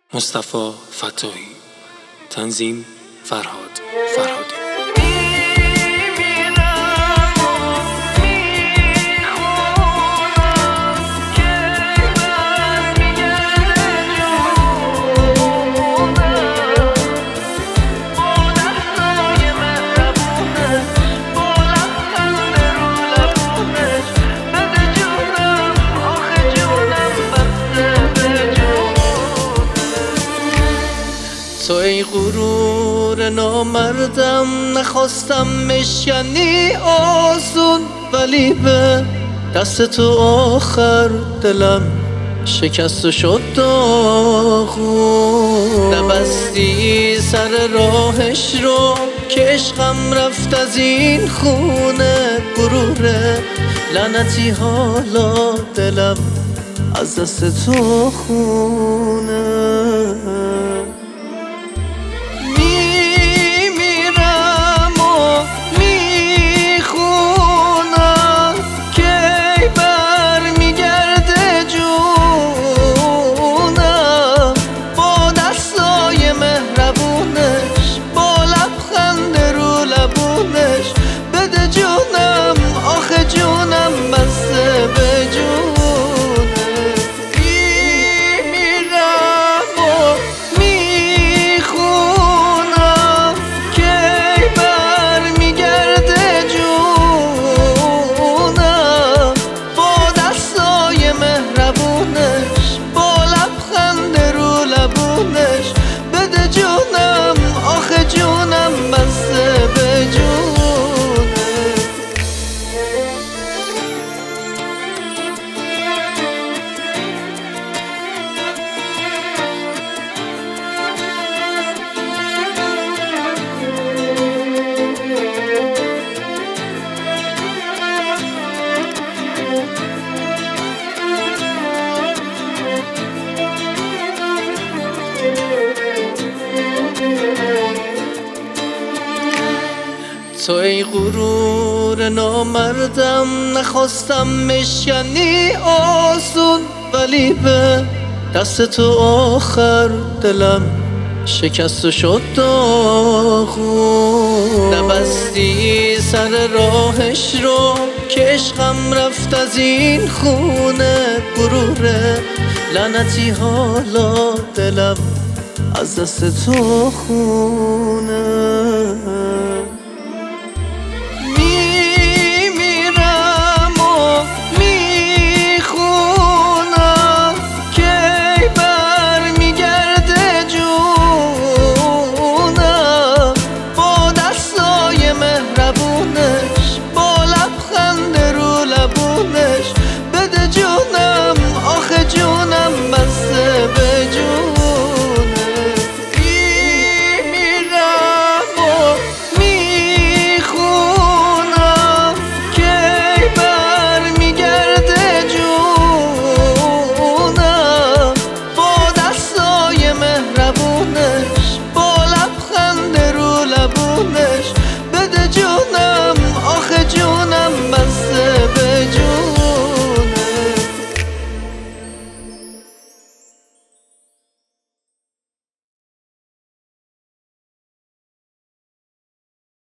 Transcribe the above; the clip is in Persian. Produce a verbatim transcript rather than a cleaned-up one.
مصطفی فتاحی. تنظیم فرهاد فرهادی. تو ای غرور نامردم، نخواستم مشکنی آسون، ولی به دست تو آخر دلم شکست و شد داغون. نبستی سر راهش رو که عشقم رفت از این خونه، غروره لعنتی حالا دلم از دست تو خونه. تو ای غرور نامردم، نخواستم مشکنی آسون، ولی به دست تو آخر دلم شکست و شد داغون. نبستی سر راهش رو که عشقم رفت از این خونه، غروره لعنتی حالا دلم از دست تو خونه.